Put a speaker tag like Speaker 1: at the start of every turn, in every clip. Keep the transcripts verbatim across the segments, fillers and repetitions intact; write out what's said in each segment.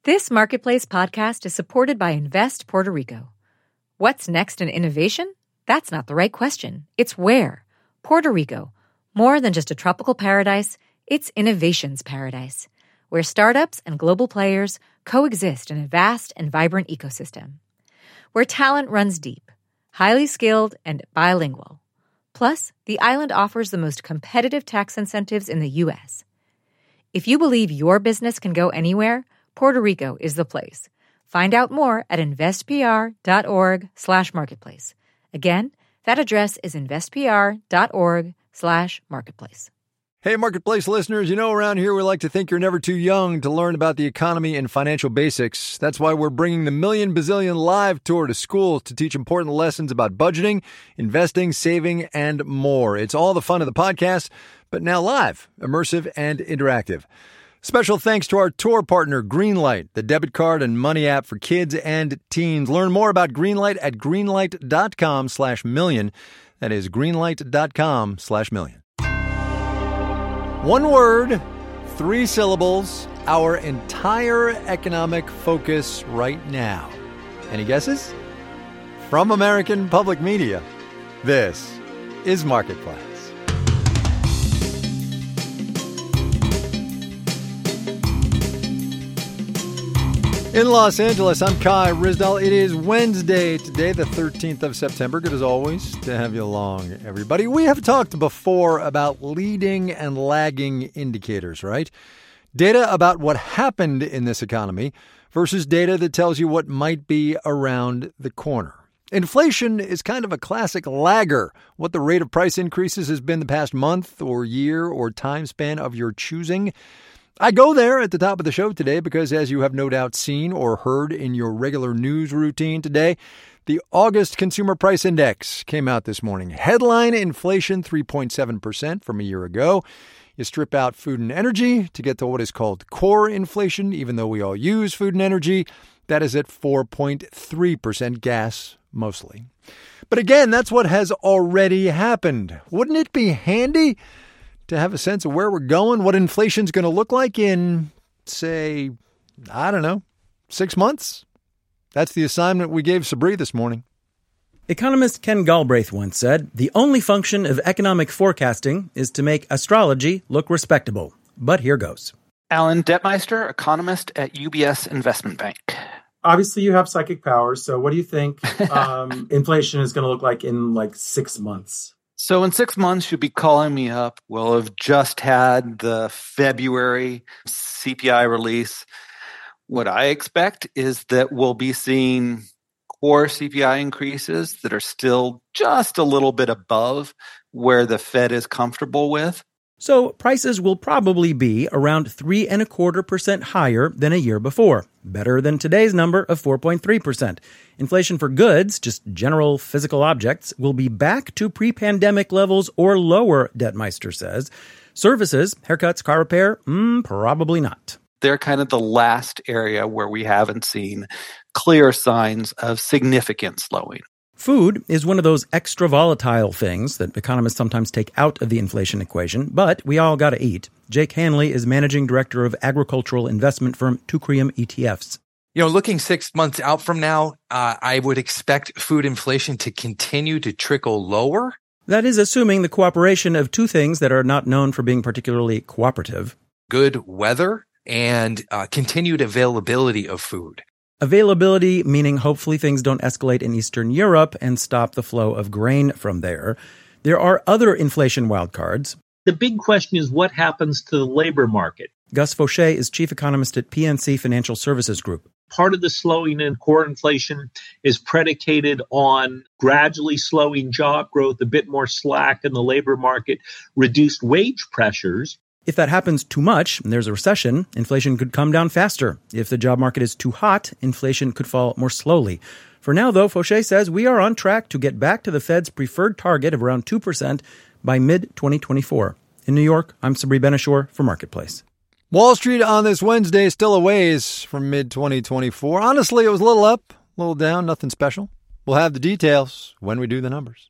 Speaker 1: This Marketplace podcast is supported by Invest Puerto Rico. What's next in innovation? That's not the right question. It's where. Puerto Rico. More than just a tropical paradise, it's innovation's paradise, where startups and global players coexist in a vast and vibrant ecosystem. Where talent runs deep, highly skilled, and bilingual. Plus, the island offers the most competitive tax incentives in the U S. If you believe your business can go anywhere, Puerto Rico is the place. Find out more at investpr.org slash marketplace. Again, that address is investpr.org slash marketplace.
Speaker 2: Hey, Marketplace listeners, you know around here we like to think you're never too young to learn about the economy and financial basics. That's why we're bringing the Million Bazillion Live Tour to schools to teach important lessons about budgeting, investing, saving, and more. It's all the fun of the podcast, but now live, immersive, and interactive. Special thanks to our tour partner, Greenlight, the debit card and money app for kids and teens. Learn more about Greenlight at greenlight.com slash million. That is greenlight.com slash million. One word, three syllables, our entire economic focus right now. Any guesses? From American Public Media, this is Marketplace. In Los Angeles, I'm Kai Ryssdal. It is Wednesday today, the thirteenth of September. Good as always to have you along, everybody. We have talked before about leading and lagging indicators, right? Data about what happened in this economy versus data that tells you what might be around the corner. Inflation is kind of a classic lagger. What the rate of price increases has been the past month or year or time span of your choosing. I go there at the top of the show today because, as you have no doubt seen or heard in your regular news routine today, the August Consumer Price Index came out this morning. Headline inflation three point seven percent from a year ago. You strip out food and energy to get to what is called core inflation, even though we all use food and energy. That is at four point three percent, gas mostly. But again, that's what has already happened. Wouldn't it be handy to have a sense of where we're going, what inflation's going to look like in, say, I don't know, six months? That's the assignment we gave Sabri this morning.
Speaker 3: Economist Ken Galbraith once said, "The only function of economic forecasting is to make astrology look respectable." But here goes.
Speaker 4: Alan Detmeister, economist at U B S Investment Bank.
Speaker 5: Obviously, you have psychic powers. So what do you think um, inflation is going to look like in like six months?
Speaker 4: So in six months, you'll be calling me up. We'll have just had the February C P I release. What I expect is that we'll be seeing core C P I increases that are still just a little bit above where the Fed is comfortable with.
Speaker 3: So prices will probably be around three and a quarter percent higher than a year before, better than today's number of four point three percent. Inflation for goods, just general physical objects, will be back to pre-pandemic levels or lower, Detmeister says. Services, haircuts, car repair, mm, probably not.
Speaker 4: They're kind of the last area where we haven't seen clear signs of significant slowing.
Speaker 3: Food is one of those extra volatile things that economists sometimes take out of the inflation equation, but we all got to eat. Jake Hanley is managing director of agricultural investment firm Teucrium E T Fs.
Speaker 6: You know, looking six months out from now, uh, I would expect food inflation to continue to trickle lower.
Speaker 3: That is assuming the cooperation of two things that are not known for being particularly cooperative.
Speaker 6: Good weather and uh, continued availability of food.
Speaker 3: Availability, meaning hopefully things don't escalate in Eastern Europe and stop the flow of grain from there. There are other inflation wildcards.
Speaker 7: The big question is what happens to the labor market?
Speaker 3: Gus Fauché is chief economist at P N C Financial Services Group.
Speaker 7: Part of the slowing in core inflation is predicated on gradually slowing job growth, a bit more slack in the labor market, reduced wage pressures.
Speaker 3: If that happens too much and there's a recession, inflation could come down faster. If the job market is too hot, inflation could fall more slowly. For now, though, Fauché says we are on track to get back to the Fed's preferred target of around two percent by mid twenty twenty-four. In New York, I'm Sabri Ben-Achour for Marketplace.
Speaker 2: Wall Street on this Wednesday is still a ways from mid twenty twenty-four. Honestly, it was a little up, a little down, nothing special. We'll have the details when we do the numbers.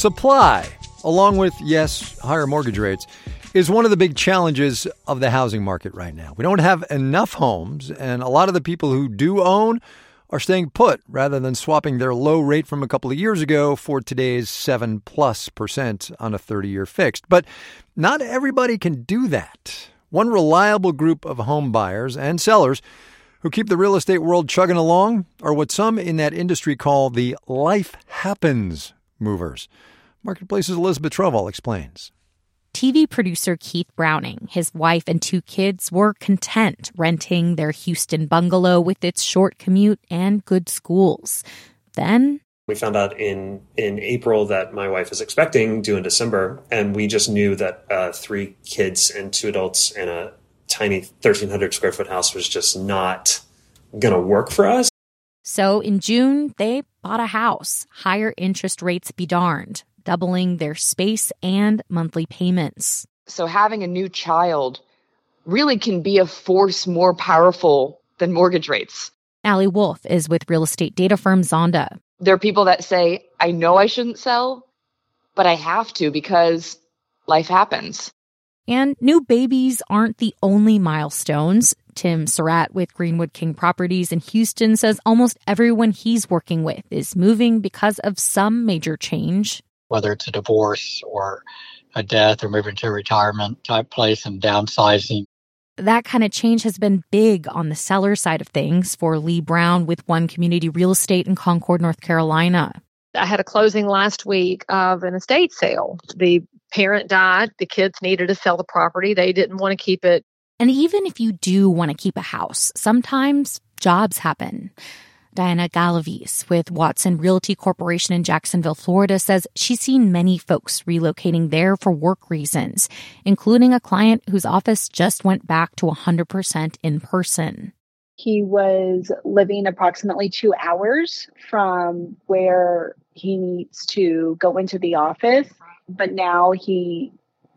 Speaker 2: Supply, along with, yes, higher mortgage rates, is one of the big challenges of the housing market right now. We don't have enough homes, and a lot of the people who do own are staying put rather than swapping their low rate from a couple of years ago for today's seven plus percent on a thirty-year fixed. But not everybody can do that. One reliable group of home buyers and sellers who keep the real estate world chugging along are what some in that industry call the life happens movers. Marketplace's Elizabeth Troval explains.
Speaker 8: T V producer Keith Browning, his wife and two kids were content renting their Houston bungalow with its short commute and good schools. Then
Speaker 9: we found out in, in April that my wife is expecting, due in December, and we just knew that uh, three kids and two adults in a tiny thirteen hundred square foot house was just not going to work for us.
Speaker 8: So in June, they bought a house. Higher interest rates be darned, doubling their space and monthly payments.
Speaker 10: So having a new child really can be a force more powerful than mortgage rates.
Speaker 8: Allie Wolf is with real estate data firm Zonda.
Speaker 10: There are people that say, I know I shouldn't sell, but I have to because life happens.
Speaker 8: And new babies aren't the only milestones. Tim Surratt with Greenwood King Properties in Houston says almost everyone he's working with is moving because of some major change.
Speaker 11: Whether it's a divorce or a death or moving to a retirement type place and downsizing.
Speaker 8: That kind of change has been big on the seller side of things for Lee Brown with One Community Real Estate in Concord, North Carolina.
Speaker 12: I had a closing last week of an estate sale. The parent died. The kids needed to sell the property. They didn't want to keep it.
Speaker 8: And even if you do want to keep a house, sometimes jobs happen. Diana Galavis with Watson Realty Corporation in Jacksonville, Florida, says she's seen many folks relocating there for work reasons, including a client whose office just went back to one hundred percent in person.
Speaker 13: He was living approximately two hours from where he needs to go into the office, but now he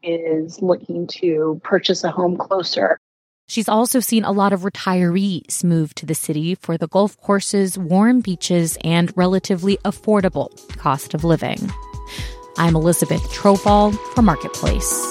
Speaker 13: is looking to purchase a home closer.
Speaker 8: She's also seen a lot of retirees move to the city for the golf courses, warm beaches, and relatively affordable cost of living. I'm Elizabeth Troval for Marketplace.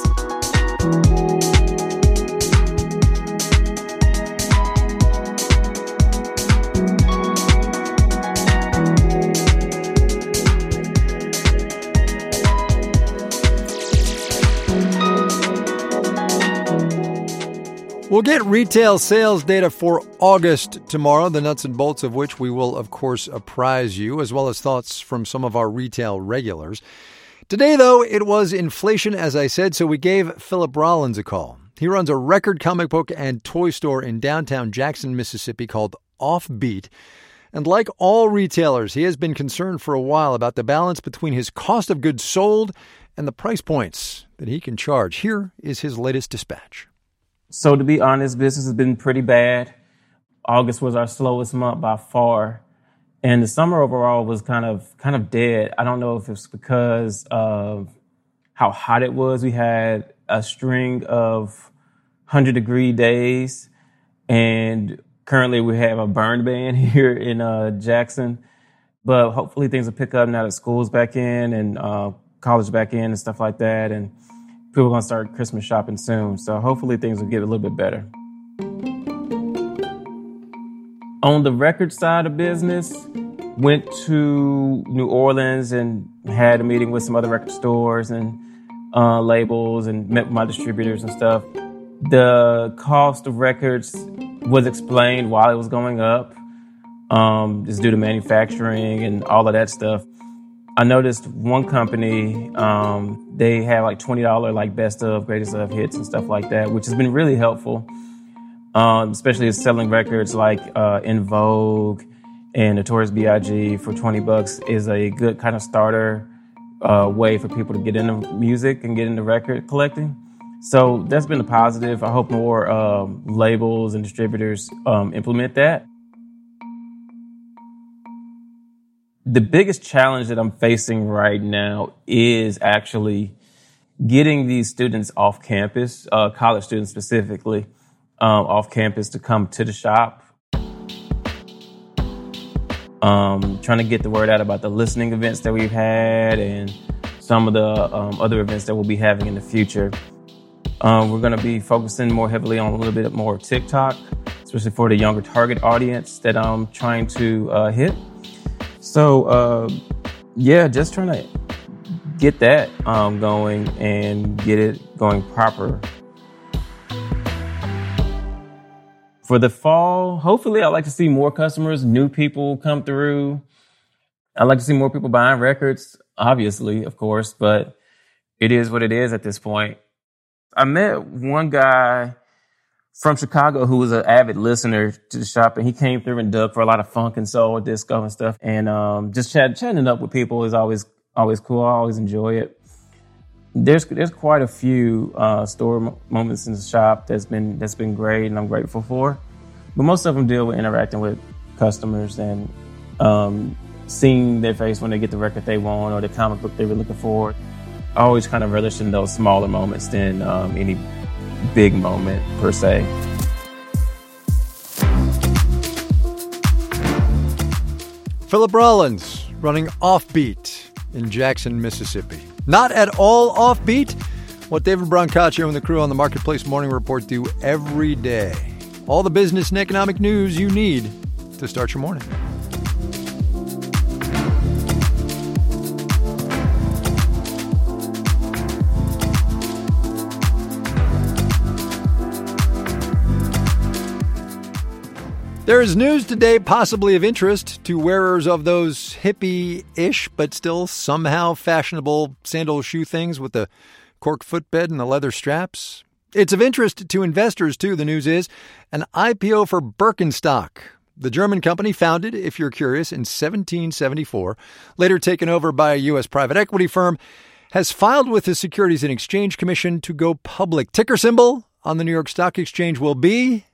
Speaker 2: We'll get retail sales data for August tomorrow, the nuts and bolts of which we will, of course, apprise you, as well as thoughts from some of our retail regulars. Today, though, it was inflation, as I said, so we gave Philip Rollins a call. He runs a record comic book and toy store in downtown Jackson, Mississippi called Offbeat. And like all retailers, he has been concerned for a while about the balance between his cost of goods sold and the price points that he can charge. Here is his latest dispatch.
Speaker 14: So to be honest, business has been pretty bad. August was our slowest month by far. And the summer overall was kind of kind of dead. I don't know if it's because of how hot it was. We had a string of one hundred degree days. And currently we have a burn ban here in uh, Jackson. But hopefully things will pick up now that school's back in and uh, college back in and stuff like that. And people are going to start Christmas shopping soon, so hopefully things will get a little bit better. On the record side of business, went to New Orleans and had a meeting with some other record stores and uh, labels and met with my distributors and stuff. The cost of records was explained while it was going up. Um, it's due to manufacturing and all of that stuff. I noticed one company, um, they have like twenty dollars like best of, greatest of hits and stuff like that, which has been really helpful, um, especially as selling records like uh, In Vogue and Notorious B I G for twenty bucks is a good kind of starter uh, way for people to get into music and get into record collecting. So that's been a positive. I hope more um, labels and distributors um, implement that. The biggest challenge that I'm facing right now is actually getting these students off campus, uh, college students specifically, um, off campus to come to the shop. Um, trying to get the word out about the listening events that we've had and some of the um, other events that we'll be having in the future. Um, we're going to be focusing more heavily on a little bit more TikTok, especially for the younger target audience that I'm trying to uh, hit. So, uh, yeah, just trying to get that um, going and get it going proper. For the fall, hopefully I'd like to see more customers, new people come through. I'd like to see more people buying records, obviously, of course, but it is what it is at this point. I met one guy from Chicago who was an avid listener to the shop, and he came through and dug for a lot of funk and soul, disco and stuff. And um, just chat, chatting up with people is always always cool. I always enjoy it. There's there's quite a few uh, store m- moments in the shop that's been that's been great, and I'm grateful for. But most of them deal with interacting with customers and um, seeing their face when they get the record they want or the comic book they were looking for. I always kind of relish in those smaller moments than um, any big moment per se.
Speaker 2: Philip Rollins running Offbeat in Jackson, Mississippi. Not at all offbeat. What David Brancaccio and the crew on the Marketplace Morning Report do every day. All the business and economic news you need to start your morning. There is news today possibly of interest to wearers of those hippie-ish but still somehow fashionable sandal shoe things with the cork footbed and the leather straps. It's of interest to investors, too, the news is. An I P O for Birkenstock. The German company, founded, if you're curious, in seventeen seventy-four, later taken over by a U S private equity firm, has filed with the Securities and Exchange Commission to go public. Ticker symbol on the New York Stock Exchange will be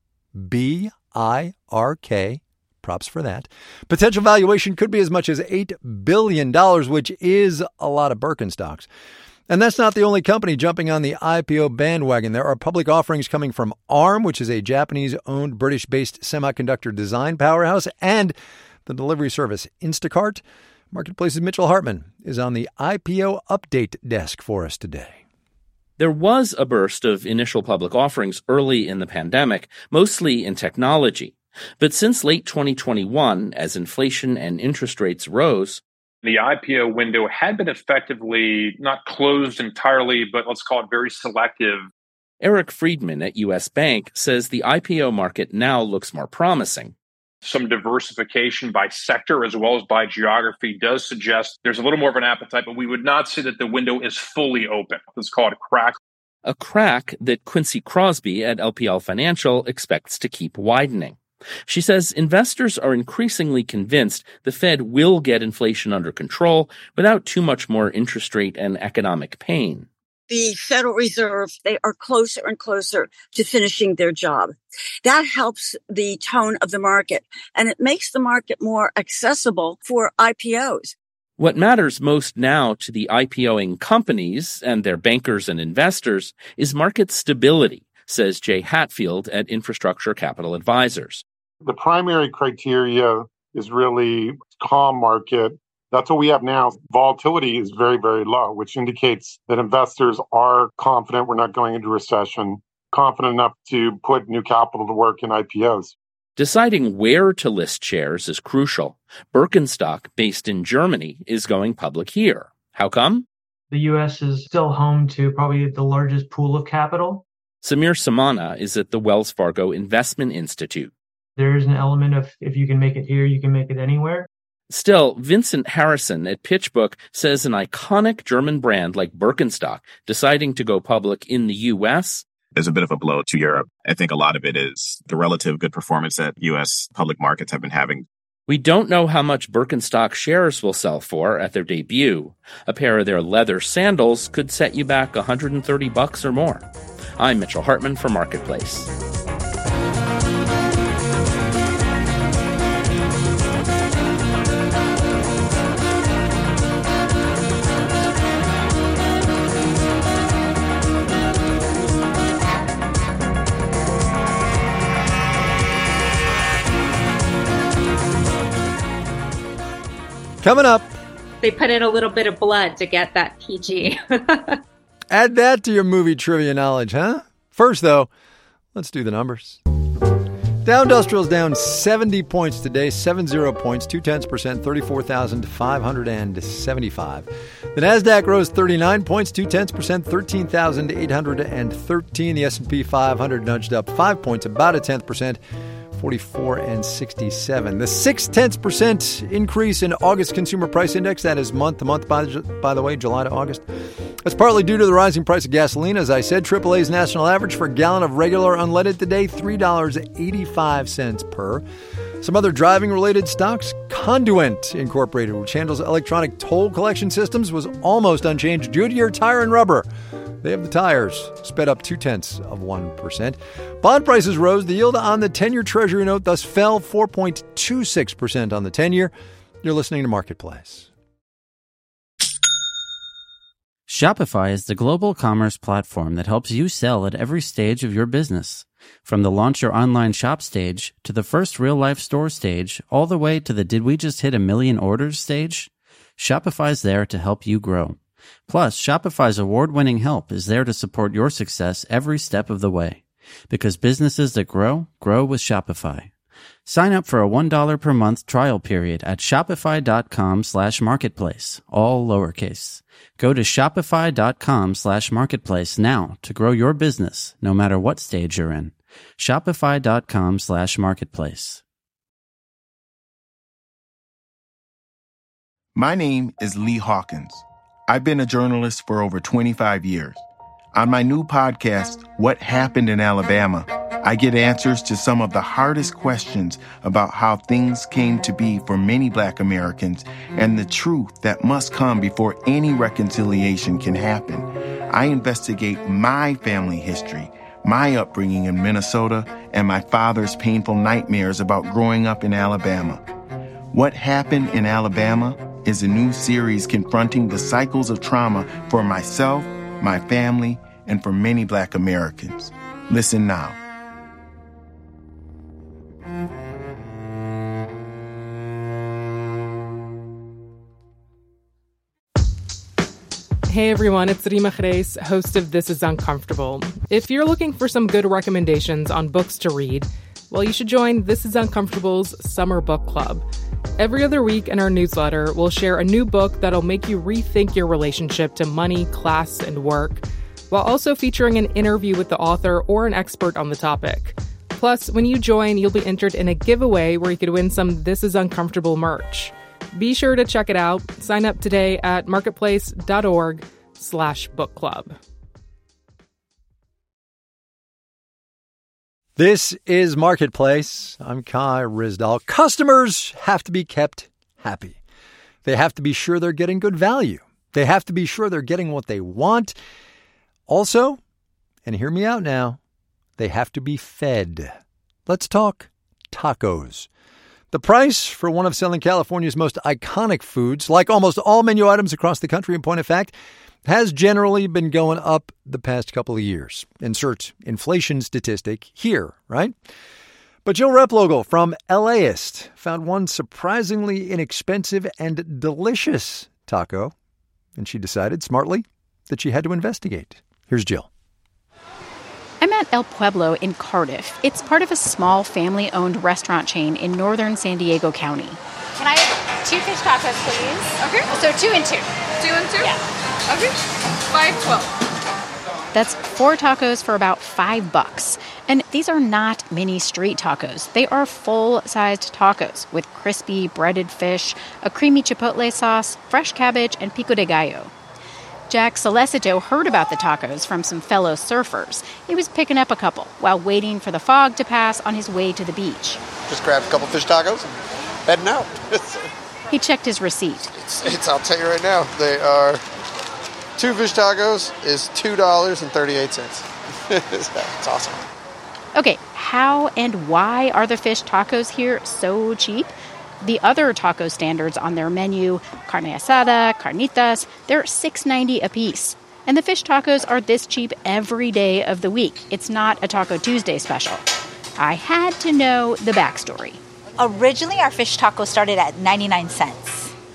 Speaker 2: B I R K. Props for that. Potential valuation could be as much as eight billion dollars, which is a lot of Birkenstocks. And that's not the only company jumping on the I P O bandwagon. There are public offerings coming from Arm, which is a Japanese-owned, British-based semiconductor design powerhouse, and the delivery service Instacart. Marketplace's Mitchell Hartman is on the I P O update desk for us today.
Speaker 15: There was a burst of initial public offerings early in the pandemic, mostly in technology. But since late twenty twenty-one, as inflation and interest rates rose,
Speaker 16: the I P O window had been effectively not closed entirely, but let's call it very selective.
Speaker 15: Eric Friedman at U S Bank says the I P O market now looks more promising.
Speaker 16: Some diversification by sector as well as by geography does suggest there's a little more of an appetite, but we would not say that the window is fully open. Let's call it a crack.
Speaker 15: A crack that Quincy Crosby at L P L Financial expects to keep widening. She says investors are increasingly convinced the Fed will get inflation under control without too much more interest rate and economic pain.
Speaker 17: The Federal Reserve, they are closer and closer to finishing their job. That helps the tone of the market, and it makes the market more accessible for I P Os.
Speaker 15: What matters most now to the IPOing companies and their bankers and investors is market stability, says Jay Hatfield at Infrastructure Capital Advisors.
Speaker 18: The primary criteria is really calm market. That's what we have now. Volatility is very, very low, which indicates that investors are confident we're not going into recession, confident enough to put new capital to work in I P Os.
Speaker 15: Deciding where to list shares is crucial. Birkenstock, based in Germany, is going public here. How come?
Speaker 19: The U S is still home to probably the largest pool of capital.
Speaker 15: Samir Samana is at the Wells Fargo Investment Institute.
Speaker 19: There is an element of if you can make it here, you can make it anywhere.
Speaker 15: Still, Vincent Harrison at PitchBook says an iconic German brand like Birkenstock deciding to go public in the U S
Speaker 20: is a bit of a blow to Europe. I think a lot of it is the relative good performance that U S public markets have been having.
Speaker 15: We don't know how much Birkenstock shares will sell for at their debut. A pair of their leather sandals could set you back one hundred thirty bucks or more. I'm Mitchell Hartman for Marketplace.
Speaker 2: Coming up,
Speaker 21: They put in a little bit of blood to get that P G.
Speaker 2: Add that to your movie trivia knowledge, huh? First, though, let's do the numbers. Dow Industrial's down seventy points today, seventy points, two-tenths percent, thirty-four thousand five hundred seventy-five. The Nasdaq rose thirty-nine points, two-tenths percent, thirteen thousand eight hundred thirteen. The S and P five hundred nudged up five points, about a tenth percent, forty-four and sixty-seven. The six-tenths percent increase in August Consumer Price Index, that is month to month, by the, by the way, July to August. That's partly due to the rising price of gasoline. As I said, triple A's national average for a gallon of regular unleaded today, three dollars and eighty-five cents per. Some other driving-related stocks. Conduent Incorporated, which handles electronic toll collection systems, was almost unchanged. Goodyear Tire and Rubber, they have the tires, sped up two-tenths of one percent. Bond prices rose. The yield on the ten-year Treasury note thus fell four point two six percent on the ten-year. You're listening to Marketplace.
Speaker 22: Shopify is the global commerce platform that helps you sell at every stage of your business. From the launch your online shop stage to the first real-life store stage, all the way to the did we just hit a million orders stage, Shopify's there to help you grow. Plus, Shopify's award-winning help is there to support your success every step of the way. Because businesses that grow, grow with Shopify. Sign up for a one dollar per month trial period at shopify.com slash marketplace, all lowercase. Go to shopify.com slash marketplace now to grow your business, no matter what stage you're in. Shopify.com slash marketplace.
Speaker 23: My name is Lee Hawkins. I've been a journalist for over twenty-five years. On my new podcast, What Happened in Alabama, I get answers to some of the hardest questions about how things came to be for many Black Americans and the truth that must come before any reconciliation can happen. I investigate my family history, my upbringing in Minnesota, and my father's painful nightmares about growing up in Alabama. What Happened in Alabama is a new series confronting the cycles of trauma for myself, my family, and for many Black Americans. Listen now.
Speaker 24: Hey everyone, it's Rima Reis, host of This Is Uncomfortable. If you're looking for some good recommendations on books to read, well, you should join This Is Uncomfortable's Summer Book Club. Every other week in our newsletter, we'll share a new book that'll make you rethink your relationship to money, class, and work, while also featuring an interview with the author or an expert on the topic. Plus, when you join, you'll be entered in a giveaway where you could win some This Is Uncomfortable merch. Be sure to check it out. Sign up today at marketplace.org slash book club.
Speaker 2: This is Marketplace. I'm Kai Ryssdal. Customers have to be kept happy. They have to be sure they're getting good value. They have to be sure they're getting what they want. Also, and hear me out now, they have to be fed. Let's talk tacos. The price for one of Southern California's most iconic foods, like almost all menu items across the country in point of fact, has generally been going up the past couple of years. Insert inflation statistic here, right? But Jill Replogle from LAist found one surprisingly inexpensive and delicious taco, and she decided, smartly, that she had to investigate. Here's Jill.
Speaker 8: I'm at El Pueblo in Cardiff. It's part of a small family-owned restaurant chain in northern San Diego County.
Speaker 25: Can I have two fish tacos, please? Okay. So two and two. Two and two? Yeah. Okay. five twelve.
Speaker 8: That's four tacos for about five bucks. And these are not mini street tacos. They are full-sized tacos with crispy breaded fish, a creamy chipotle sauce, fresh cabbage, and pico de gallo. Jack Solicito heard about the tacos from some fellow surfers. He was picking up a couple while waiting for the fog to pass on his way to the beach.
Speaker 26: Just grabbed a couple fish tacos and heading out.
Speaker 8: He checked his receipt.
Speaker 26: It's, it's, I'll tell you right now, they are, two fish tacos is two dollars and thirty-eight cents. It's awesome.
Speaker 8: Okay, how and why are the fish tacos here so cheap? The other taco standards on their menu, carne asada, carnitas, they're six ninety a piece. And the fish tacos are this cheap every day of the week. It's not a Taco Tuesday special. I had to know the backstory.
Speaker 27: Originally, our fish tacos started at ninety-nine cents.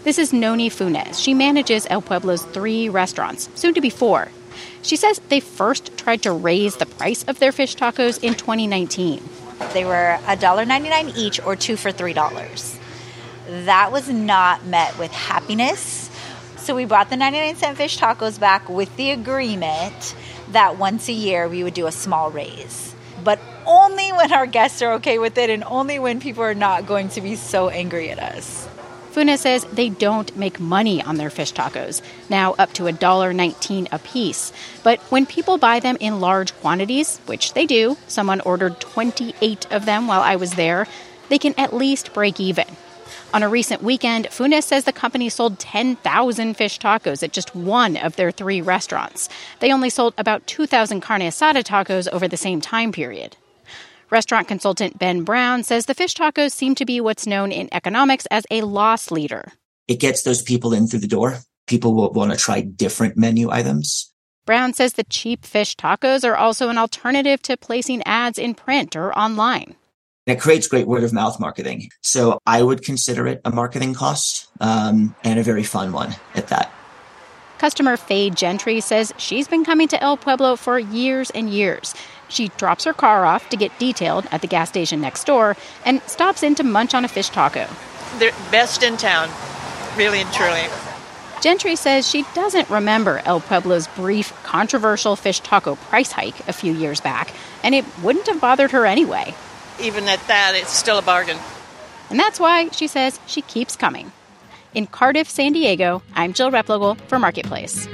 Speaker 1: This is Noni Funes. She manages El Pueblo's three restaurants, soon to be four. She says they first tried to raise the price of their fish tacos in twenty nineteen.
Speaker 3: They were one dollar and ninety-nine cents each or two for three dollars. That was not met with happiness. So we brought the ninety-nine cent fish tacos back with the agreement that once a year we would do a small raise. But only when our guests are okay with it and only when people are not going to be so angry at us.
Speaker 1: Funes says they don't make money on their fish tacos, now up to one dollar and nineteen cents a piece. But when people buy them in large quantities, which they do, someone ordered twenty-eight of them while I was there, they can at least break even. On a recent weekend, Funes says the company sold ten thousand fish tacos at just one of their three restaurants. They only sold about two thousand carne asada tacos over the same time period. Restaurant consultant Ben Brown says the fish tacos seem to be what's known in economics as a loss leader.
Speaker 4: It gets those people in through the door. People will want to try different menu items.
Speaker 1: Brown says the cheap fish tacos are also an alternative to placing ads in print or online.
Speaker 4: It creates great word-of-mouth marketing. So I would consider it a marketing cost, um, and a very fun one at that.
Speaker 1: Customer Faye Gentry says she's been coming to El Pueblo for years and years. She drops her car off to get detailed at the gas station next door and stops in to munch on a fish taco.
Speaker 5: They're best in town, really and truly.
Speaker 1: Gentry says she doesn't remember El Pueblo's brief, controversial fish taco price hike a few years back, and it wouldn't have bothered her anyway.
Speaker 5: Even at that, it's still a bargain.
Speaker 1: And that's why, she says, she keeps coming. In Cardiff, San Diego, I'm Jill Replogle for Marketplace.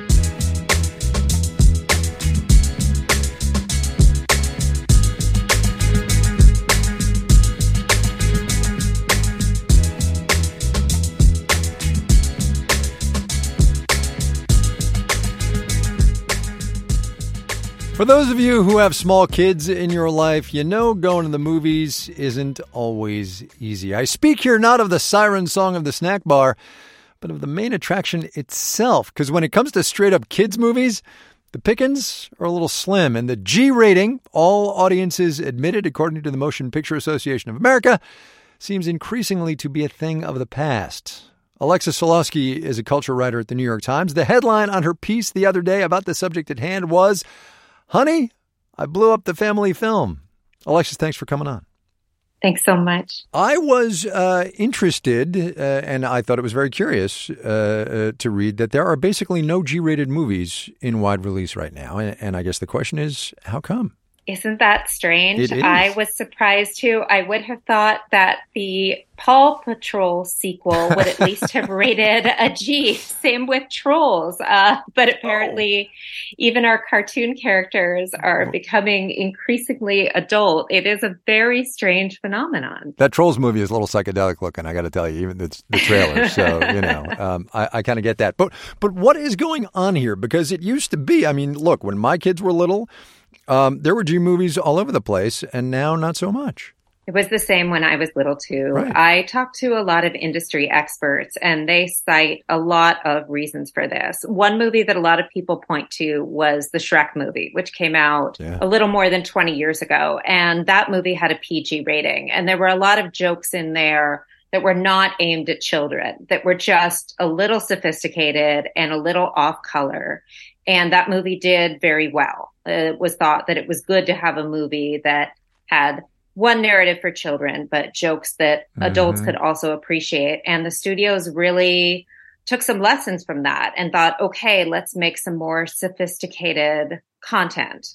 Speaker 2: For those of you who have small kids in your life, you know going to the movies isn't always easy. I speak here not of the siren song of the snack bar, but of the main attraction itself. Because when it comes to straight-up kids movies, the pickings are a little slim. And the G rating, all audiences admitted according to the Motion Picture Association of America, seems increasingly to be a thing of the past. Alexis Solowski is a culture writer at the New York Times. The headline on her piece the other day about the subject at hand was, "Honey, I blew up the family film." Alexis, thanks for coming on.
Speaker 21: Thanks so much.
Speaker 2: I was uh, interested, uh, and I thought it was very curious uh, uh, to read that there are basically no G-rated movies in wide release right now. And, and I guess the question is, how come?
Speaker 21: Isn't that strange?
Speaker 2: It is.
Speaker 21: I was surprised too. I would have thought that the Paw Patrol sequel would at least have rated a G. Same with Trolls. Uh, but apparently, oh. even our cartoon characters are becoming increasingly adult. It is a very strange phenomenon.
Speaker 2: That Trolls movie is a little psychedelic looking, I got to tell you, even the, the trailer. So, you know, um, I, I kind of get that. But, but what is going on here? Because it used to be, I mean, look, when my kids were little, Um, there were G movies all over the place, and now not so much.
Speaker 21: It was the same when I was little, too.
Speaker 2: Right.
Speaker 21: I talked to a lot of industry experts, and they cite a lot of reasons for this. One movie that a lot of people point to was the Shrek movie, which came out yeah. a little more than twenty years ago. And that movie had a P G rating. And there were a lot of jokes in there that were not aimed at children, that were just a little sophisticated and a little off color. And that movie did very well. It was thought that it was good to have a movie that had one narrative for children, but jokes that mm-hmm. adults could also appreciate. And the studios really took some lessons from that and thought, okay, let's make some more sophisticated content.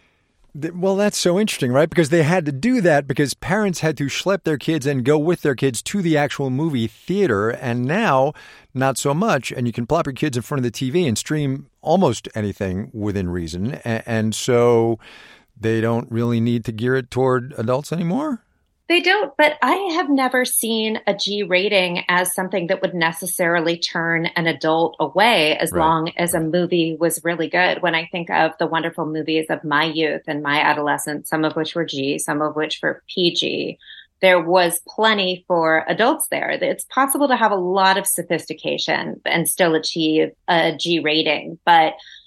Speaker 2: Well, that's so interesting, right? Because they had to do that because parents had to schlep their kids and go with their kids to the actual movie theater. And now, not so much. And you can plop your kids in front of the T V and stream almost anything within reason. And so they don't really need to gear it toward adults anymore?
Speaker 21: They don't, but I have never seen a G rating as something that would necessarily turn an adult away as right. long as a movie was really good. When I think of the wonderful movies of my youth and my adolescence, some of which were G, some of which were P G, there was plenty for adults there. It's possible to have a lot of sophistication and still achieve a G rating, but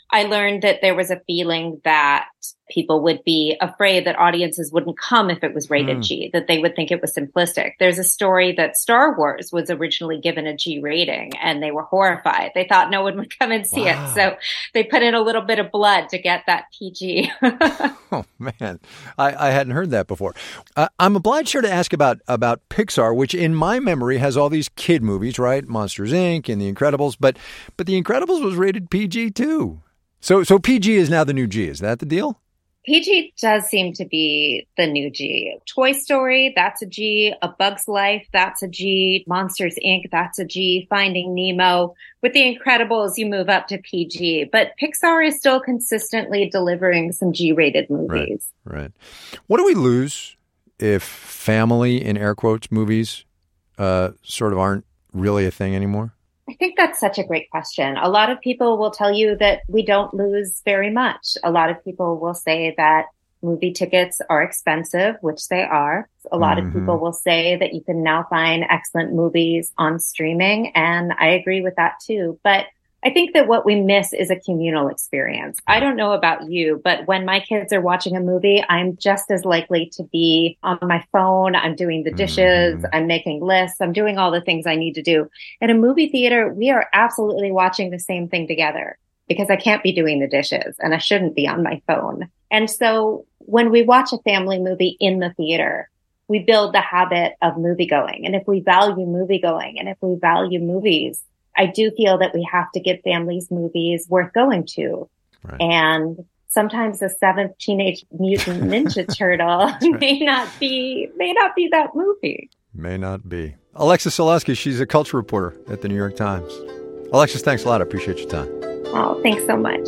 Speaker 21: I learned that there was a feeling that people would be afraid that audiences wouldn't come if it was rated mm. G, that they would think it was simplistic. There's a story that Star Wars was originally given a G rating and they were horrified. They thought no one would come and see wow. it. So they put in a little bit of blood to get that P G.
Speaker 2: Oh, man. I, I hadn't heard that before. Uh, I'm obliged here to ask about, about Pixar, which in my memory has all these kid movies, right? Monsters, Incorporated and The Incredibles. But but The Incredibles was rated P G too. So so P G is now the new G. Is that the deal?
Speaker 21: P G does seem to be the new G. Toy Story, that's a G. A Bug's Life, that's a G. Monsters, Incorporated, that's a G. Finding Nemo. With The Incredibles, you move up to P G. But Pixar is still consistently delivering some G-rated movies.
Speaker 2: Right, right. What do we lose if family, in air quotes, movies uh, sort of aren't really a thing anymore?
Speaker 21: I think that's such a great question. A lot of people will tell you that we don't lose very much. A lot of people will say that movie tickets are expensive, which they are. A lot mm-hmm. of people will say that you can now find excellent movies on streaming, and I agree with that too. But I think that what we miss is a communal experience. I don't know about you, but when my kids are watching a movie, I'm just as likely to be on my phone. I'm doing the dishes. Mm-hmm. I'm making lists. I'm doing all the things I need to do. In a movie theater, we are absolutely watching the same thing together because I can't be doing the dishes and I shouldn't be on my phone. And so when we watch a family movie in the theater, we build the habit of movie going. And if we value movie going and if we value movies, I do feel that we have to give families movies worth going to. Right. And sometimes the seventh Teenage Mutant Ninja Turtle right. may not be may not be that movie.
Speaker 2: May not be. Alexis Selasky, she's a culture reporter at the New York Times. Alexis, thanks a lot. I appreciate your time.
Speaker 21: Oh, thanks so much.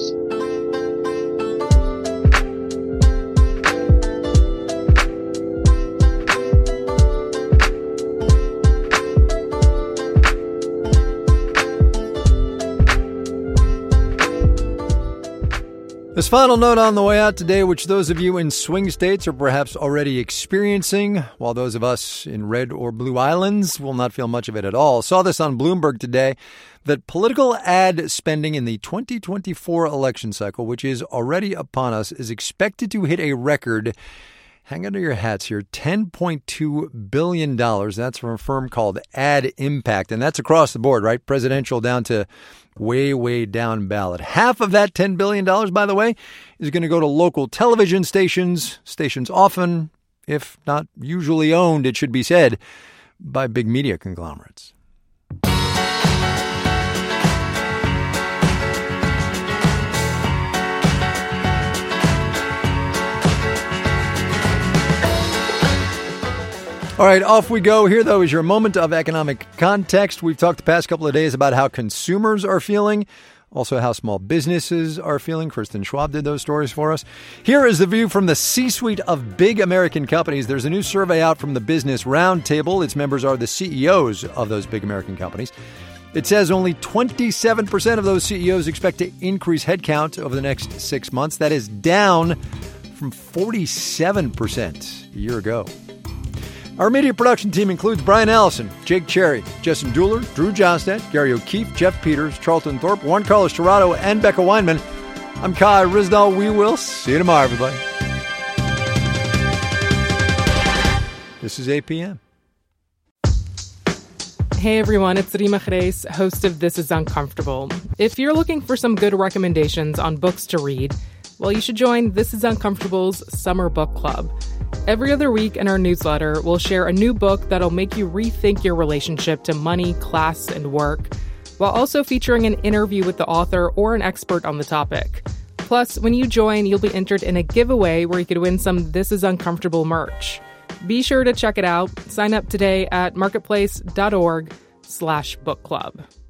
Speaker 2: This final note on the way out today, which those of you in swing states are perhaps already experiencing, while those of us in red or blue islands will not feel much of it at all. Saw this on Bloomberg today, that political ad spending in the twenty twenty-four election cycle, which is already upon us, is expected to hit a record, hang on to your hats here, ten point two billion dollars. That's from a firm called Ad Impact. And that's across the board, right? Presidential down to way, way down ballot. Half of that ten billion dollars, by the way, is going to go to local television stations, stations often, if not usually owned, it should be said, by big media conglomerates. All right, off we go. Here, though, is your moment of economic context. We've talked the past couple of days about how consumers are feeling, also how small businesses are feeling. Kristen Schwab did those stories for us. Here is the view from the C-suite of big American companies. There's a new survey out from the Business Roundtable. Its members are the C E Os of those big American companies. It says only twenty-seven percent of those C E Os expect to increase headcount over the next six months. That is down from forty-seven percent a year ago. Our media production team includes Brian Allison, Jake Cherry, Justin Dueller, Drew Johnstedt, Gary O'Keefe, Jeff Peters, Charlton Thorpe, Juan Carlos Torrado, and Becca Weinman. I'm Kai Ryssdal. We will see you tomorrow, everybody. This is A P M.
Speaker 24: Hey everyone, it's Rima Chreis, host of This Is Uncomfortable. If you're looking for some good recommendations on books to read, well, you should join This Is Uncomfortable's Summer Book Club. Every other week in our newsletter, we'll share a new book that'll make you rethink your relationship to money, class, and work, while also featuring an interview with the author or an expert on the topic. Plus, when you join, you'll be entered in a giveaway where you could win some This Is Uncomfortable merch. Be sure to check it out. Sign up today at marketplace.org slash book club.